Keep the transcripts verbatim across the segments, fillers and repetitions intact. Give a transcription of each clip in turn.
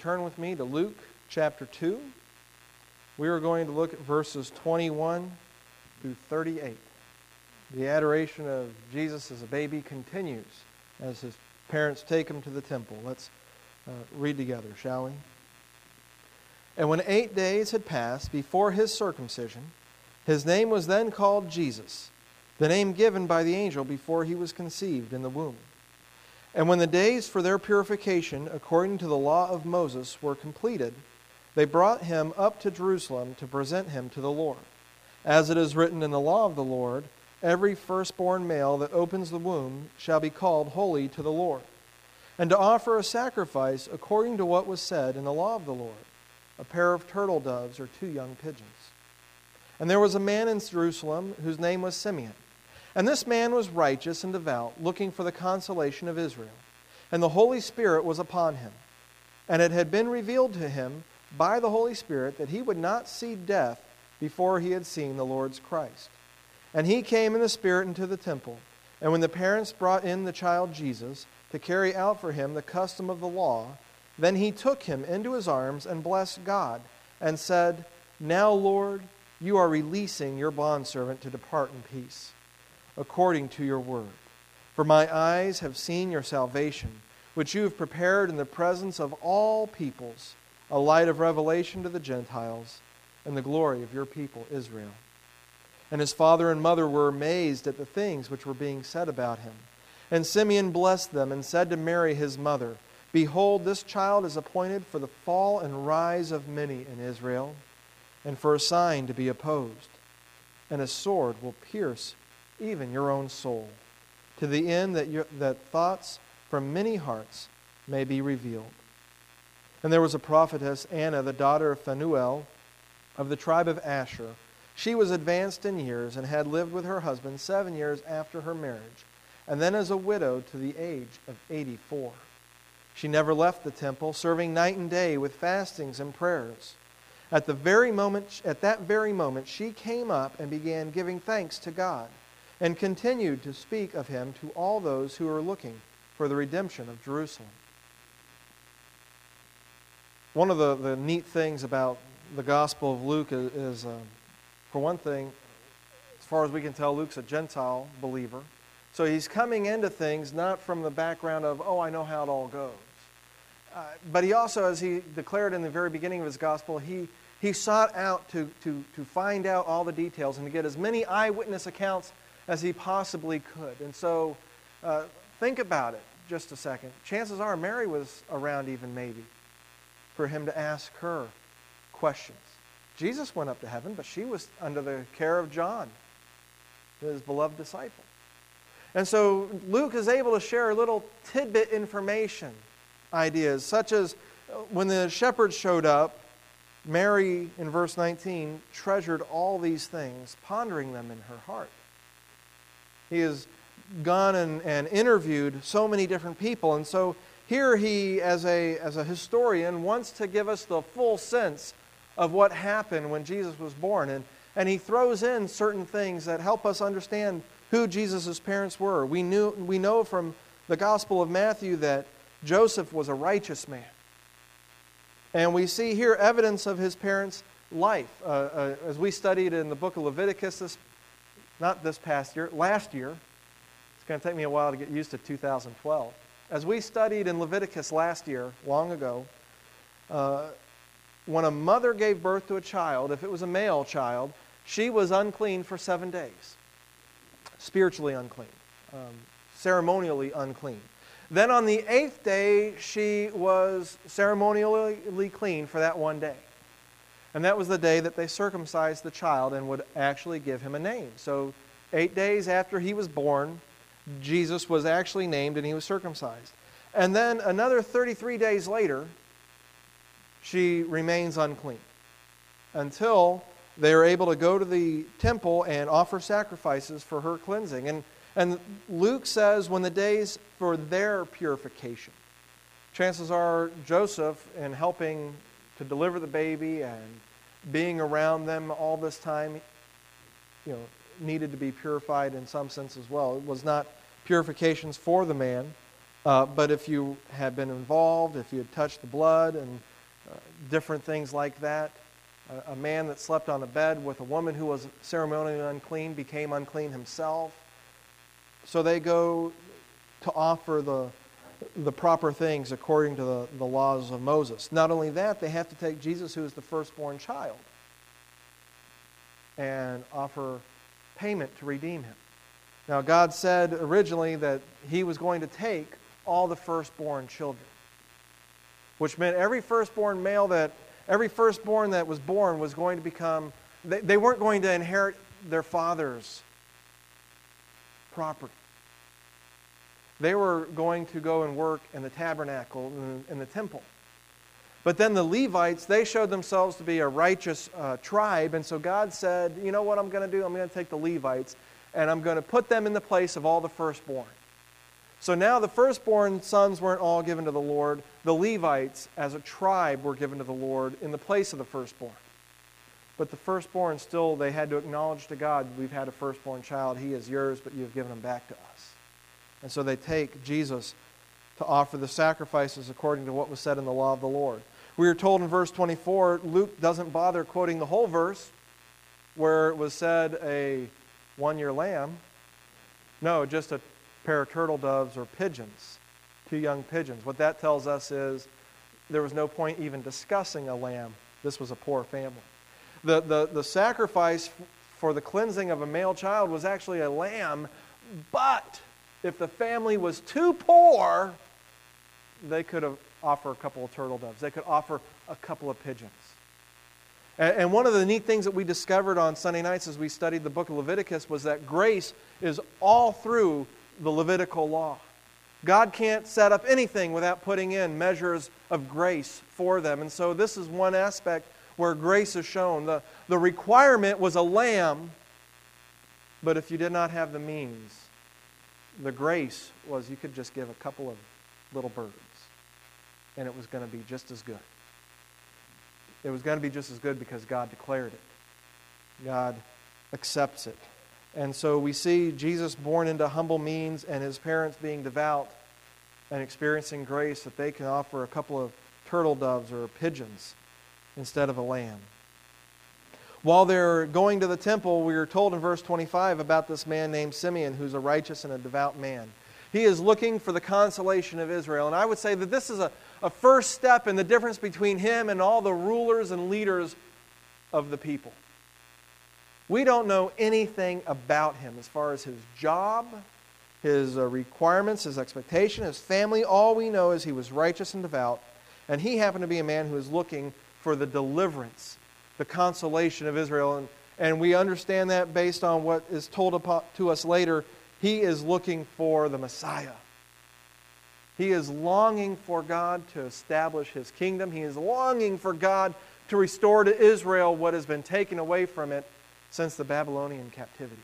turn with me to Luke chapter two. We are going to look at verses twenty-one through thirty-eight. The adoration of Jesus as a baby continues as his parents take him to the temple. Let's uh, read together, shall we? And when eight days had passed before his circumcision, his name was then called Jesus, the name given by the angel before he was conceived in the womb. And when the days for their purification, according to the law of Moses, were completed, they brought him up to Jerusalem to present him to the Lord. As it is written in the law of the Lord, every firstborn male that opens the womb shall be called holy to the Lord, and to offer a sacrifice according to what was said in the law of the Lord, a pair of turtle doves or two young pigeons. And there was a man in Jerusalem whose name was Simeon. And this man was righteous and devout, looking for the consolation of Israel. And the Holy Spirit was upon him. And it had been revealed to him by the Holy Spirit that he would not see death before he had seen the Lord's Christ. And he came in the Spirit into the temple. And when the parents brought in the child Jesus to carry out for him the custom of the law, then he took him into his arms and blessed God, and said, Now, Lord, you are releasing your bondservant to depart in peace, according to your word. For my eyes have seen your salvation, which you have prepared in the presence of all peoples, a light of revelation to the Gentiles, and the glory of your people Israel. And his father and mother were amazed at the things which were being said about him. And Simeon blessed them and said to Mary his mother, Behold, this child is appointed for the fall and rise of many in Israel, and for a sign to be opposed. And a sword will pierce even your own soul, to the end that, your, that thoughts from many hearts may be revealed. And there was a prophetess, Anna, the daughter of Phanuel, of the tribe of Asher. She was advanced in years and had lived with her husband seven years after her marriage, and then as a widow to the age of eighty-four. She never left the temple, serving night and day with fastings and prayers. At the very moment, at that very moment, she came up and began giving thanks to God, and continued to speak of him to all those who were looking for the redemption of Jerusalem. One of the, the neat things about the Gospel of Luke is, is uh, for one thing, as far as we can tell, Luke's a Gentile believer. So he's coming into things not from the background of, oh, I know how it all goes. Uh, but he also, as he declared in the very beginning of his Gospel, he, he sought out to, to, to find out all the details and to get as many eyewitness accounts as he possibly could. And so uh, think about it just a second. Chances are Mary was around even maybe for him to ask her questions. Jesus went up to heaven, but she was under the care of John, his beloved disciple. And so Luke is able to share little tidbit information, ideas, such as when the shepherds showed up, Mary, in verse nineteen, treasured all these things, pondering them in her heart. He has gone and, and interviewed so many different people, and so here he, as a, as a historian, wants to give us the full sense of what happened when Jesus was born. And, and he throws in certain things that help us understand who Jesus' parents were. We knew, we know from the Gospel of Matthew that Joseph was a righteous man. And we see here evidence of his parents' life. Uh, uh, as we studied in the book of Leviticus, this, not this past year, last year. It's going to take me a while to get used to two thousand twelve. As we studied in Leviticus last year, long ago, uh, when a mother gave birth to a child, if it was a male child, she was unclean for seven days. Spiritually unclean. Um, ceremonially unclean. Then on the eighth day, she was ceremonially clean for that one day. And that was the day that they circumcised the child and would actually give him a name. So eight days after he was born, Jesus was actually named and he was circumcised. And then another thirty-three days later, she remains unclean until they are able to go to the temple and offer sacrifices for her cleansing. And, and Luke says when the days for their purification, chances are Joseph, in helping to deliver the baby and being around them all this time, you know, needed to be purified in some sense as well. It was not purifications for the man, Uh, but if you had been involved, if you had touched the blood and uh, different things like that, a, a man that slept on a bed with a woman who was ceremonially unclean became unclean himself. So they go to offer the, the proper things according to the, the laws of Moses. Not only that, they have to take Jesus, who is the firstborn child, and offer payment to redeem him. Now, God said originally that he was going to take all the firstborn children, which meant every firstborn male that, every firstborn that was born was going to become, they, they weren't going to inherit their father's property. They were going to go and work in the tabernacle, in, in the temple. But then the Levites, they showed themselves to be a righteous uh, tribe, and so God said, you know what I'm going to do? I'm going to take the Levites, and I'm going to put them in the place of all the firstborn. So now the firstborn sons weren't all given to the Lord. The Levites, as a tribe, were given to the Lord in the place of the firstborn. But the firstborn still, they had to acknowledge to God, we've had a firstborn child. He is yours, but you have given him back to us. And so they take Jesus to offer the sacrifices according to what was said in the law of the Lord. We are told in verse twenty-four, Luke doesn't bother quoting the whole verse, where it was said a one-year lamb. No, just a pair of turtle doves or pigeons, two young pigeons. What that tells us is there was no point even discussing a lamb. This was a poor family. The, the, the sacrifice for the cleansing of a male child was actually a lamb, but if the family was too poor, they could have offered a couple of turtle doves. They could offer a couple of pigeons. And, and one of the neat things that we discovered on Sunday nights as we studied the book of Leviticus was that grace is all through the Levitical law. God can't set up anything without putting in measures of grace for them. And so this is one aspect where grace is shown. The, the requirement was a lamb, but if you did not have the means, the grace was you could just give a couple of little birds, and it was going to be just as good. It was going to be just as good because God declared it. God accepts it. And so we see Jesus born into humble means and his parents being devout and experiencing grace that they can offer a couple of turtle doves or pigeons instead of a lamb. While they're going to the temple, we are told in verse twenty-five about this man named Simeon, who's a righteous and a devout man. He is looking for the consolation of Israel. And I would say that this is a, a first step in the difference between him and all the rulers and leaders of the people. We don't know anything about him as far as his job, his uh, requirements, his expectation, his family. All we know is he was righteous and devout, and he happened to be a man who was looking for the deliverance, the consolation of Israel. And, and we understand that based on what is told to us later. He is looking for the Messiah. He is longing for God to establish his kingdom. He is longing for God to restore to Israel what has been taken away from it since the Babylonian captivity.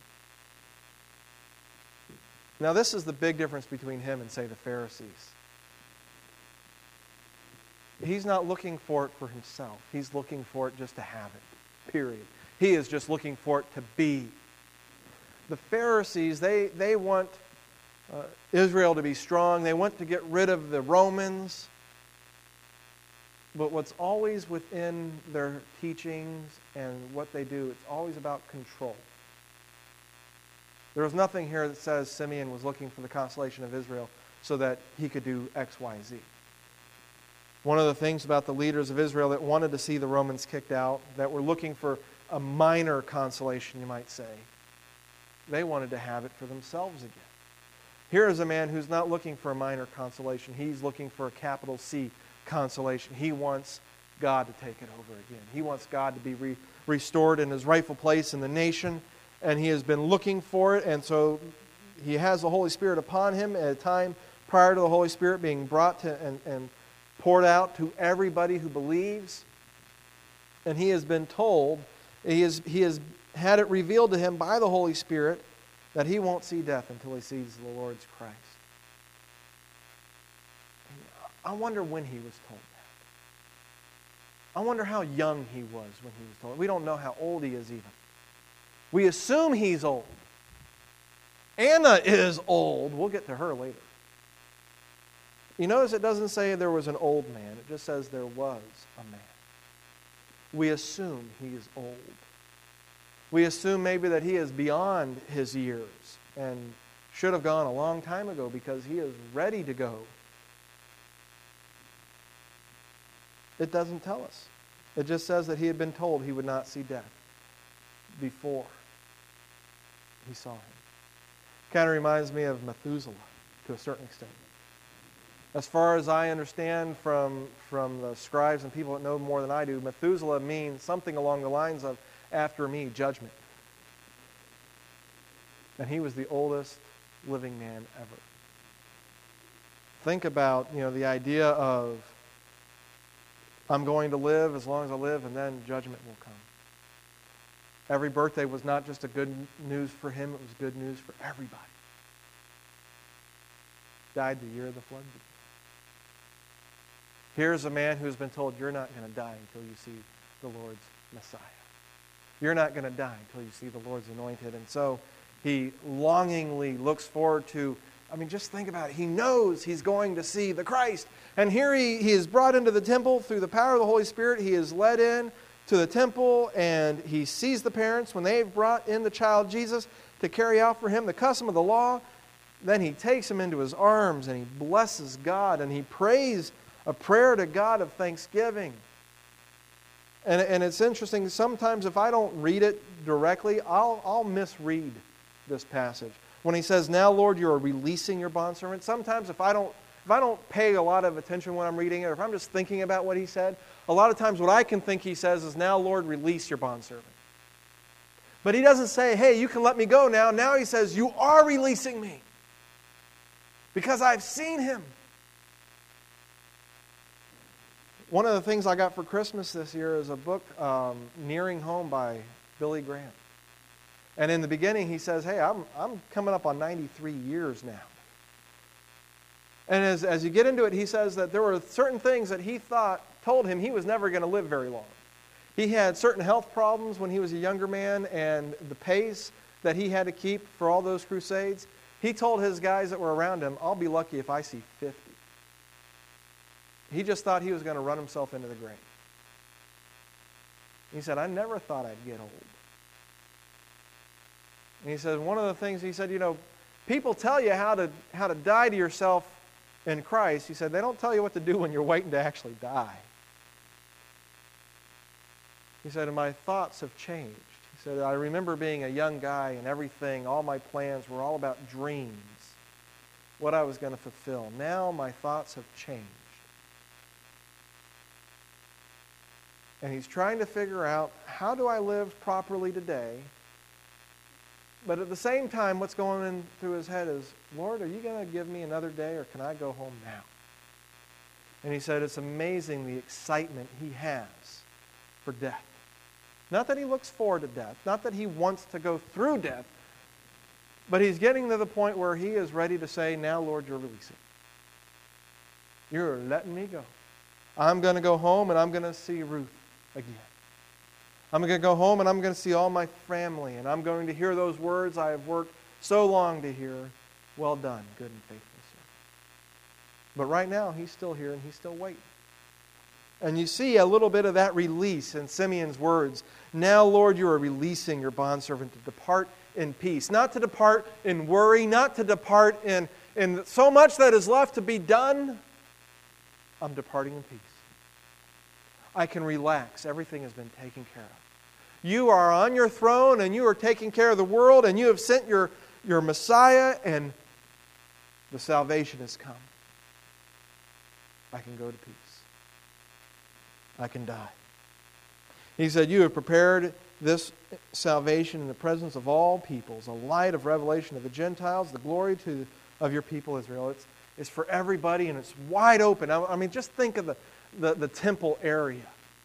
Now, this is the big difference between him and, say, the Pharisees. He's not looking for it for himself. He's looking for it just to have it, period. He is just looking for it to be. The Pharisees, they, they want uh, Israel to be strong. They want to get rid of the Romans. But what's always within their teachings and what they do, it's always about control. There was nothing here that says Simeon was looking for the consolation of Israel so that he could do X, Y, Z. One of the things about the leaders of Israel that wanted to see the Romans kicked out, that were looking for a minor consolation, you might say, they wanted to have it for themselves again. Here is a man who's not looking for a minor consolation. He's looking for a capital C consolation. He wants God to take it over again. He wants God to be re- restored in his rightful place in the nation, and he has been looking for it, and so he has the Holy Spirit upon him at a time prior to the Holy Spirit being brought to and, and poured out to everybody who believes. And he has been told, he has, he has had it revealed to him by the Holy Spirit that he won't see death until he sees the Lord's Christ. I wonder when he was told that. I wonder how young he was when he was told it. We don't know how old he is even. We assume he's old. Anna is old. We'll get to her later. You notice it doesn't say there was an old man. It just says there was a man. We assume he is old. We assume maybe that he is beyond his years and should have gone a long time ago because he is ready to go. It doesn't tell us. It just says that he had been told he would not see death before he saw him. Kind of reminds me of Methuselah to a certain extent. As far as I understand from, from the scribes and people that know more than I do, Methuselah means something along the lines of, after me, judgment. And he was the oldest living man ever. Think about, you know, the idea of, I'm going to live as long as I live, and then judgment will come. Every birthday was not just a good news for him, it was good news for everybody. Died the year of the flood. Here's a man who's been told, you're not going to die until you see the Lord's Messiah. You're not going to die until you see the Lord's anointed. And so he longingly looks forward to, I mean, just think about it. He knows he's going to see the Christ. And here he, he is brought into the temple through the power of the Holy Spirit. He is led in to the temple, and he sees the parents when they've brought in the child Jesus to carry out for him the custom of the law. Then he takes him into his arms, and he blesses God, and he prays a prayer to God of thanksgiving. And, and it's interesting, sometimes if I don't read it directly, I'll, I'll misread this passage. When he says, now, Lord, you are releasing your bondservant, sometimes if I don't if I don't pay a lot of attention when I'm reading it, or if I'm just thinking about what he said, a lot of times what I can think he says is, now, Lord, release your bondservant. But he doesn't say, hey, you can let me go now. Now he says, you are releasing me because I've seen him. One of the things I got for Christmas this year is a book, um, Nearing Home by Billy Graham. And in the beginning he says, hey, I'm, I'm coming up on ninety-three years now. And as, as you get into it, he says that there were certain things that he thought told him he was never going to live very long. He had certain health problems when he was a younger man, and the pace that he had to keep for all those crusades, he told his guys that were around him, I'll be lucky if I see fifty. He just thought he was going to run himself into the grave. He said, I never thought I'd get old. And he said, one of the things, he said, you know, people tell you how to how to die to yourself in Christ. He said, they don't tell you what to do when you're waiting to actually die. He said, and my thoughts have changed. He said, I remember being a young guy and everything, all my plans were all about dreams, what I was going to fulfill. Now my thoughts have changed. And he's trying to figure out, how do I live properly today? But at the same time, what's going in through his head is, Lord, are you going to give me another day, or can I go home now? And he said it's amazing the excitement he has for death. Not that he looks forward to death, not that he wants to go through death, but he's getting to the point where he is ready to say, now, Lord, you're releasing. You're letting me go. I'm going to go home and I'm going to see Ruth again. I'm going to go home and I'm going to see all my family, and I'm going to hear those words I have worked so long to hear. Well done, good and faithful servant. But right now, he's still here and he's still waiting. And you see a little bit of that release in Simeon's words. Now, Lord, you are releasing your bondservant to depart in peace. Not to depart in worry, not to depart in, in so much that is left to be done. I'm departing in peace. I can relax. Everything has been taken care of. You are on your throne and you are taking care of the world, and you have sent your, your Messiah, and the salvation has come. I can go to peace. I can die. He said, you have prepared this salvation in the presence of all peoples, a light of revelation of the Gentiles, the glory to, of your people Israel. It's, it's for everybody, and it's wide open. I, I mean, just think of the, the, the temple area.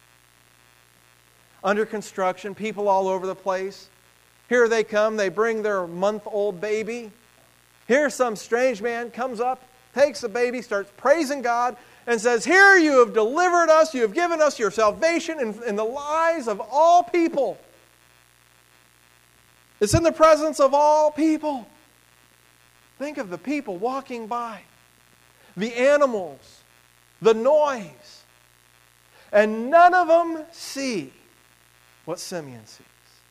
Under construction, people all over the place. Here they come, they bring their month-old baby. Here some strange man comes up, takes the baby, starts praising God, and says, here you have delivered us, you have given us your salvation in, in the lives of all people. It's in the presence of all people. Think of the people walking by. the animals, the noise. And none of them see what Simeon sees.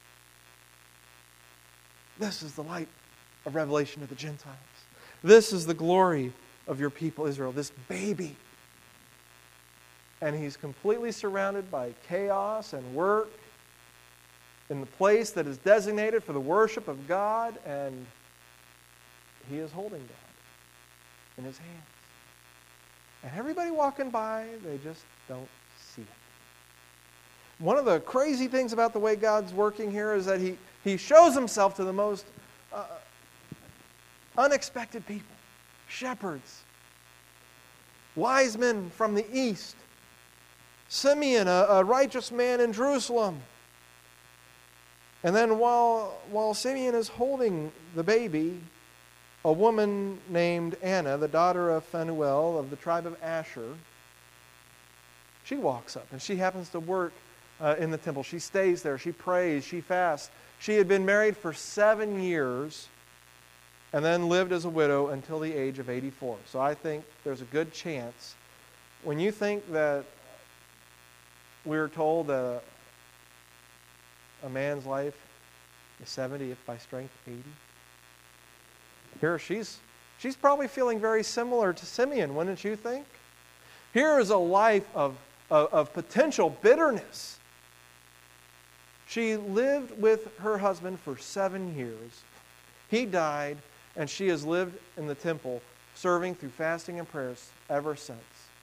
This is the light of revelation to the Gentiles. This is the glory of your people Israel, this baby. And he's completely surrounded by chaos and work in the place that is designated for the worship of God, and he is holding God in his hands. And everybody walking by, they just don't see it. One of the crazy things about the way God's working here is that he, he shows himself to the most uh, unexpected people. Shepherds, wise men from the east, Simeon, a, a righteous man in Jerusalem. And then while, while Simeon is holding the baby, a woman named Anna, the daughter of Phanuel of the tribe of Asher, she walks up, and she happens to work uh, in the temple. She stays there. She prays. She fasts. She had been married for seven years and then lived as a widow until the age of eighty-four. So I think there's a good chance, when you think that we're told that a man's life is seventy, if by strength eighty, here she's, she's probably feeling very similar to Simeon, wouldn't you think? Here is a life of, of, of potential bitterness. She lived with her husband for seven years. He died, and she has lived in the temple, serving through fasting and prayers ever since.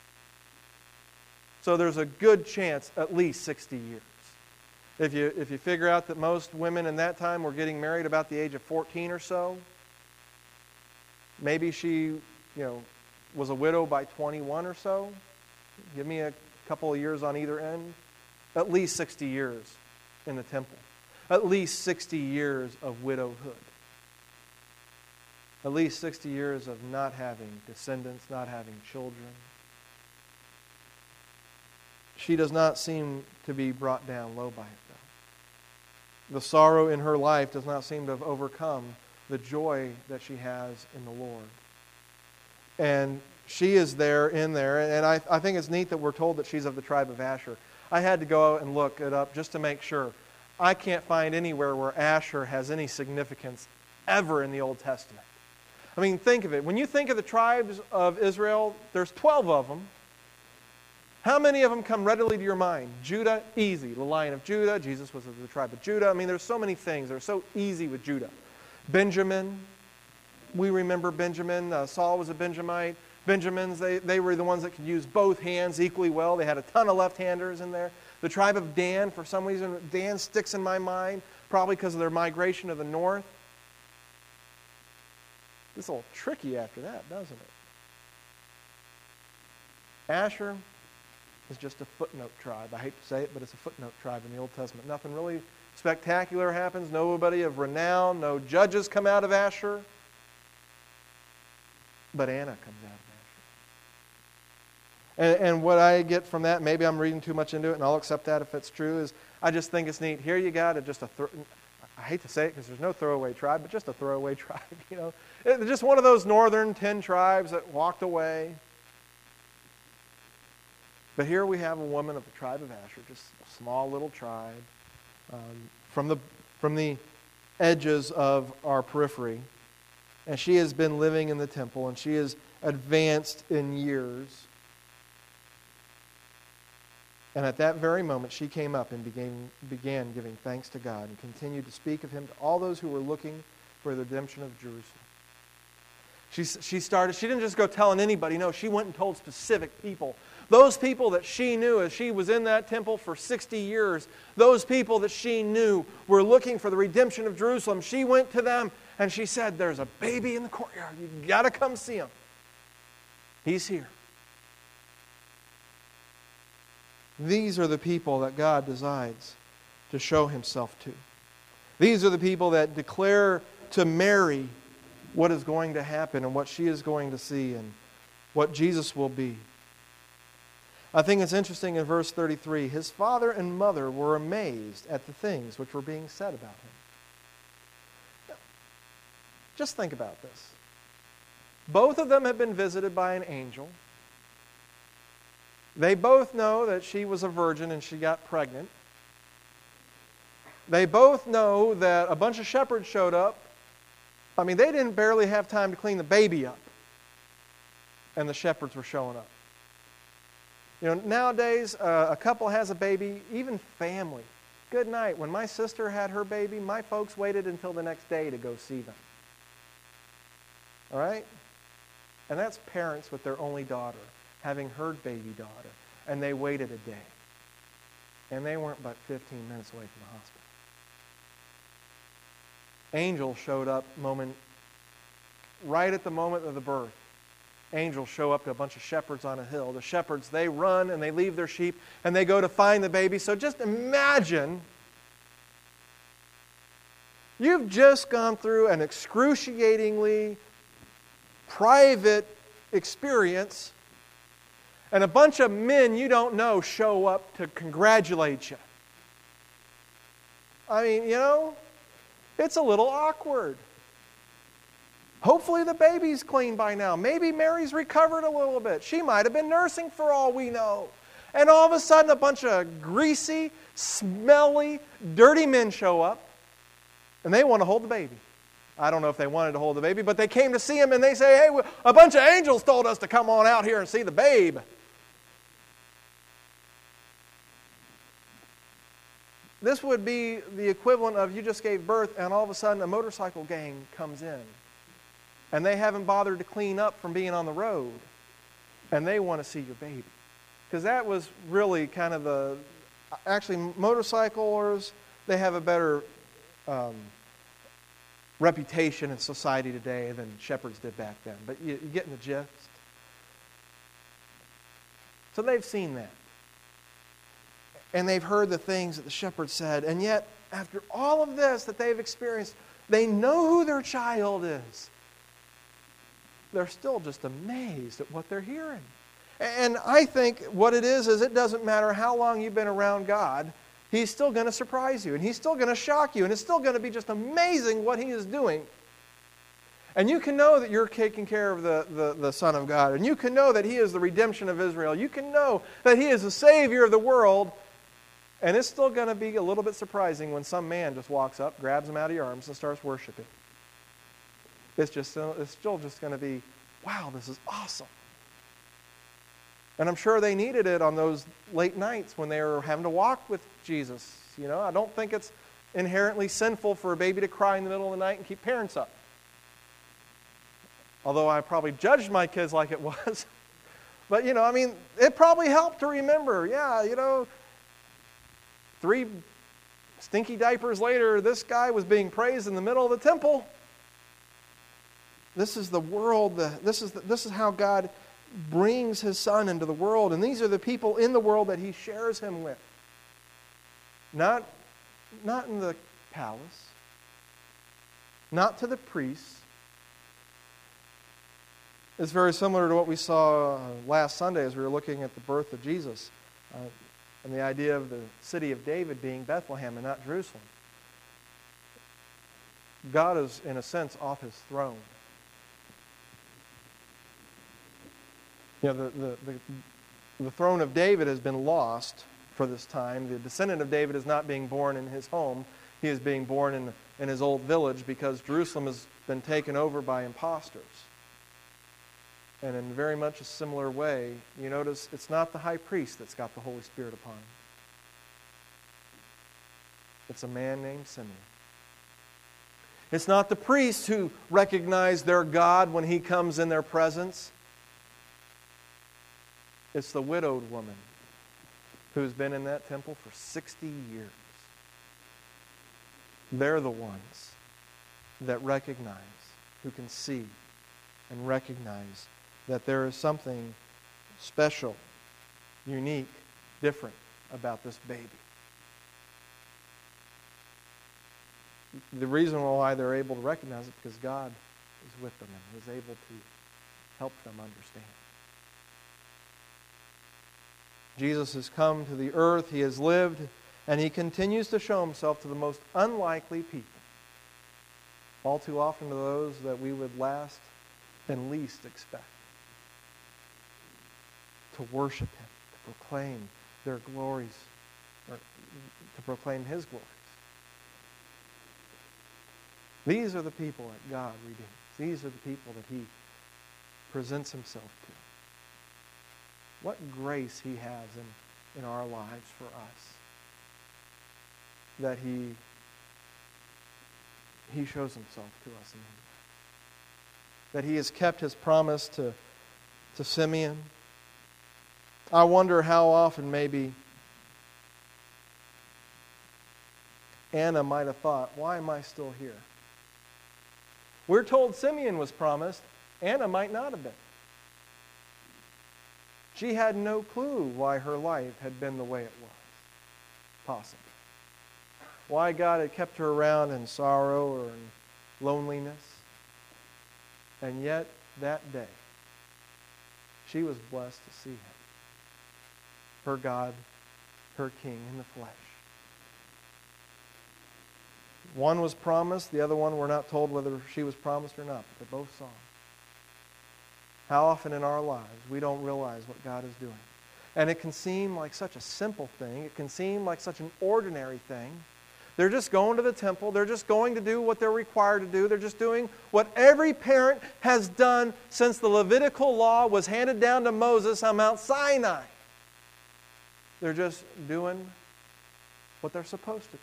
So there's a good chance at least sixty years. If you, if you figure out that most women in that time were getting married about the age of fourteen or so, maybe she, you know, was a widow by twenty-one or so. Give me a couple of years on either end. At least sixty years in the temple. At least sixty years of widowhood. At least sixty years of not having descendants, not having children. She does not seem to be brought down low by it, though. The sorrow in her life does not seem to have overcome the joy that she has in the Lord. And she is there in there, and I, I think it's neat that we're told that she's of the tribe of Asher. I had to go out and look it up just to make sure. I can't find anywhere where Asher has any significance ever in the Old Testament. I mean, think of it. When you think of the tribes of Israel, there's twelve of them. How many of them come readily to your mind? Judah, easy. The Lion of Judah. Jesus was of the tribe of Judah. I mean, there's so many things. They're so easy with Judah. Benjamin. We remember Benjamin. Uh, Saul was a Benjamite. Benjamins, they, they were the ones that could use both hands equally well. They had a ton of left-handers in there. The tribe of Dan, for some reason, Dan sticks in my mind, probably because of their migration to the north. It's a little tricky after that, doesn't it? Asher is just a footnote tribe. I hate to say it, but it's a footnote tribe in the Old Testament. Nothing really spectacular happens. Nobody of renown. No judges come out of Asher. But Anna comes out of Asher. And, and what I get from that, maybe I'm reading too much into it, and I'll accept that if it's true, is I just think it's neat. Here you got it, just a, th- I hate to say it because there's no throwaway tribe, but just a throwaway tribe, you know. It, just one of those northern ten tribes that walked away. But here we have a woman of the tribe of Asher, just a small little tribe, um, from the from the edges of our periphery. And she has been living in the temple, and she is advanced in years. And at that very moment, she came up and began, began giving thanks to God and continued to speak of him to all those who were looking for the redemption of Jerusalem. She, she started, she didn't just go telling anybody, no, she went and told specific people. Those people that she knew as she was in that temple for sixty years, those people that she knew were looking for the redemption of Jerusalem, she went to them and she said, there's a baby in the courtyard. You've got to come see him. He's here. These are the people that God decides to show himself to. These are the people that declare to Mary what is going to happen and what she is going to see and what Jesus will be. I think it's interesting in verse thirty-three, his father and mother were amazed at the things which were being said about him. Now, just think about this. Both of them have been visited by an angel. They both know that she was a virgin and she got pregnant. They both know that a bunch of shepherds showed up. I mean, they didn't barely have time to clean the baby up, and the shepherds were showing up. You know, nowadays, uh, a couple has a baby, even family. Good night. When my sister had her baby, my folks waited until the next day to go see them. All right? And that's parents with their only daughter, having her baby daughter, and they waited a day. And they weren't but fifteen minutes away from the hospital. Angels showed up moment, right at the moment of the birth. Angels show up to a bunch of shepherds on a hill. The shepherds, they run and they leave their sheep and they go to find the baby. So just imagine you've just gone through an excruciatingly private experience, and a bunch of men you don't know show up to congratulate you. I mean, you know, it's a little awkward. Hopefully the baby's clean by now. Maybe Mary's recovered a little bit. She might have been nursing for all we know. And all of a sudden a bunch of greasy, smelly, dirty men show up, and they want to hold the baby. I don't know if they wanted to hold the baby, but they came to see him and they say, hey, a bunch of angels told us to come on out here and see the babe. This would be the equivalent of you just gave birth and all of a sudden a motorcycle gang comes in. And they haven't bothered to clean up from being on the road. And they want to see your baby. Because that was really kind of the... Actually, motorcyclers, they have a better um, reputation in society today than shepherds did back then. But you, you get in the gist. So they've seen that. And they've heard the things that the shepherds said. And yet, after all of this that they've experienced, they know who their child is. They're still just amazed at what they're hearing. And I think what it is, is it doesn't matter how long you've been around God, He's still going to surprise you, and He's still going to shock you, and it's still going to be just amazing what He is doing. And you can know that you're taking care of the, the, the Son of God, and you can know that He is the redemption of Israel. You can know that He is the Savior of the world, and it's still going to be a little bit surprising when some man just walks up, grabs Him out of your arms, and starts worshiping. It's just it's still just going to be, wow, this is awesome. And I'm sure they needed it on those late nights when they were having to walk with Jesus. You know, I don't think it's inherently sinful for a baby to cry in the middle of the night and keep parents up. Although I probably judged my kids like it was. But, you know, I mean, it probably helped to remember, yeah, you know, three stinky diapers later, this guy was being praised in the middle of the temple. This is the world, this is, the, this is how God brings His Son into the world. And these are the people in the world that He shares Him with. Not, not in the palace. Not to the priests. It's very similar to what we saw last Sunday as we were looking at the birth of Jesus. Uh, and the idea of the city of David being Bethlehem and not Jerusalem. God is, in a sense, off His throne. You know, the, the, the, the throne of David has been lost for this time. The descendant of David is not being born in his home. He is being born in, in his old village because Jerusalem has been taken over by impostors. And in very much a similar way, you notice it's not the high priest that's got the Holy Spirit upon him. It's a man named Simeon. It's not the priests who recognize their God when He comes in their presence. It's the widowed woman who's been in that temple for sixty years. They're the ones that recognize, who can see and recognize that there is something special, unique, different about this baby. The reason why they're able to recognize it is because God is with them and is able to help them understand. Jesus has come to the earth, He has lived, and He continues to show Himself to the most unlikely people. All too often to those that we would last and least expect. To worship Him, to proclaim their glories, or to proclaim His glories. These are the people that God redeems. These are the people that He presents Himself to. What grace He has in, in our lives for us. That He, he shows Himself to us in Him. That He has kept His promise to, to Simeon. I wonder how often maybe Anna might have thought, why am I still here? We're told Simeon was promised. Anna might not have been. She had no clue why her life had been the way it was. Possibly. Why God had kept her around in sorrow or in loneliness. And yet, that day, she was blessed to see Him. Her God, her King in the flesh. One was promised, the other one we're not told whether she was promised or not, but they both saw Him. How often in our lives we don't realize what God is doing. And it can seem like such a simple thing. It can seem like such an ordinary thing. They're just going to the temple. They're just going to do what they're required to do. They're just doing what every parent has done since the Levitical law was handed down to Moses on Mount Sinai. They're just doing what they're supposed to do.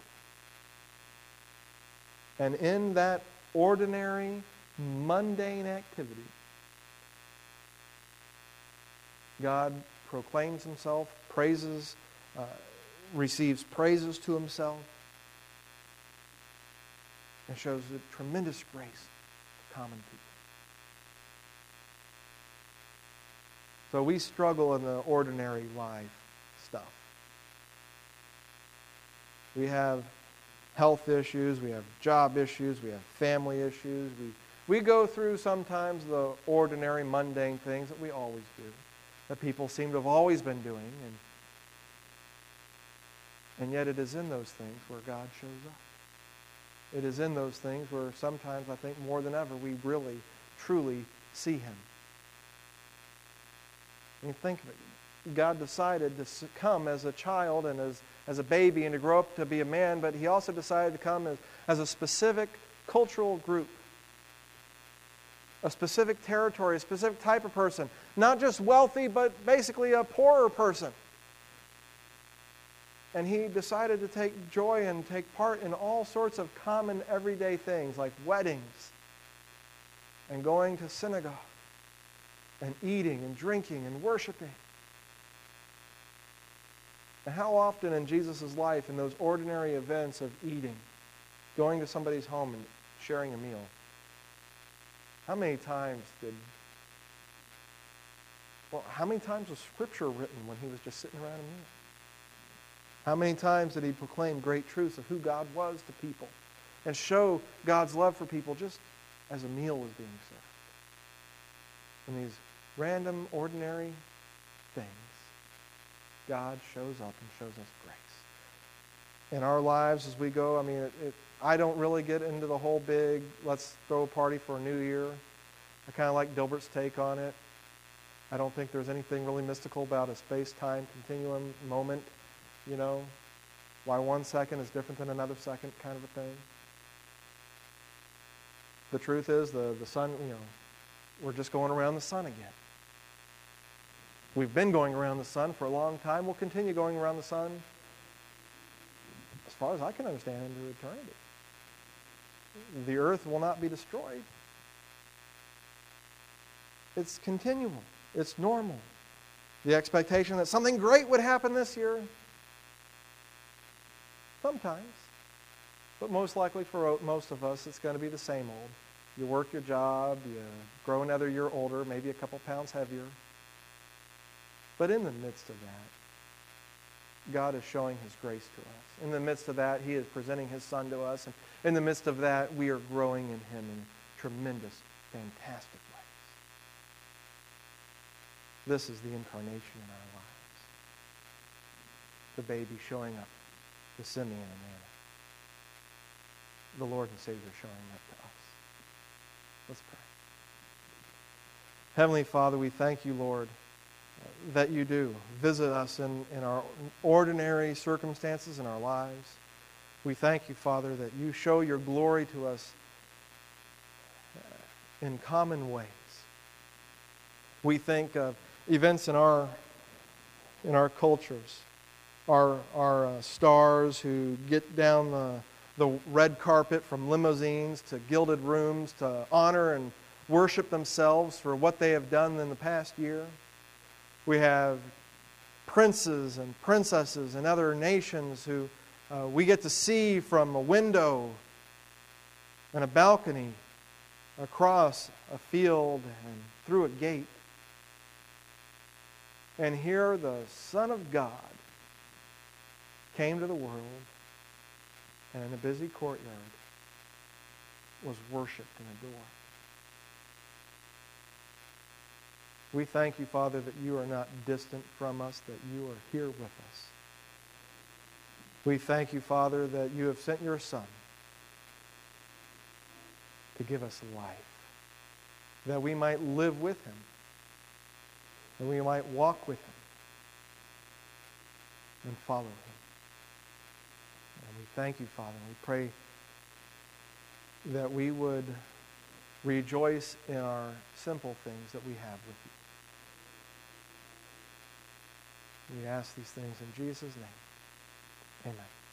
And in that ordinary, mundane activity, God proclaims Himself, praises, uh, receives praises to Himself, and shows a tremendous grace to common people. So we struggle in the ordinary life stuff. We have health issues, we have job issues, we have family issues. We, we go through sometimes the ordinary, mundane things that we always do, that people seem to have always been doing. And, and yet it is in those things where God shows up. It is in those things where sometimes, I think more than ever, we really, truly see Him. I mean, think of it. God decided to come as a child and as, as a baby and to grow up to be a man, but He also decided to come as, as a specific cultural group, a specific territory, a specific type of person. Not just wealthy, but basically a poorer person. And He decided to take joy and take part in all sorts of common everyday things like weddings and going to synagogue and eating and drinking and worshiping. And how often in Jesus' life, in those ordinary events of eating, going to somebody's home and sharing a meal, how many times did, well, how many times was Scripture written when He was just sitting around a meal? How many times did He proclaim great truths of who God was to people and show God's love for people just as a meal was being served? In these random, ordinary things, God shows up and shows us grace. In our lives as we go, I mean, it, it, I don't really get into the whole big, let's throw a party for a new year. I kind of like Dilbert's take on it. I don't think there's anything really mystical about a space-time continuum moment, you know, why one second is different than another second kind of a thing. The truth is, the, the sun, you know, we're just going around the sun again. We've been going around the sun for a long time. We'll continue going around the sun as far as I can understand into eternity. The earth will not be destroyed. It's continual. It's normal. The expectation that something great would happen this year, sometimes. But most likely for most of us, it's going to be the same old. You work your job, you grow another year older, maybe a couple pounds heavier. But in the midst of that, God is showing His grace to us. In the midst of that, He is presenting His Son to us. And in the midst of that, we are growing in Him in tremendous, fantastic ways. This is the incarnation in our lives. The baby showing up to Simeon and Anna. The Lord and Savior showing up to us. Let's pray. Heavenly Father, we thank you, Lord, that you do visit us in, in our ordinary circumstances in our lives. We thank you, Father, that you show your glory to us in common ways. We think of events in our in our cultures, our our uh, stars who get down the the red carpet from limousines to gilded rooms to honor and worship themselves for what they have done in the past year. We have princes and princesses in other nations who uh, we get to see from a window and a balcony across a field and through a gate. And here the Son of God came to the world and in a busy courtyard was worshiped and adored. We thank you, Father, that you are not distant from us, that you are here with us. We thank you, Father, that you have sent your Son to give us life, that we might live with him, and we might walk with him and follow him. And we thank you, Father, and we pray that we would rejoice in our simple things that we have with you. We ask these things in Jesus' name. Amen.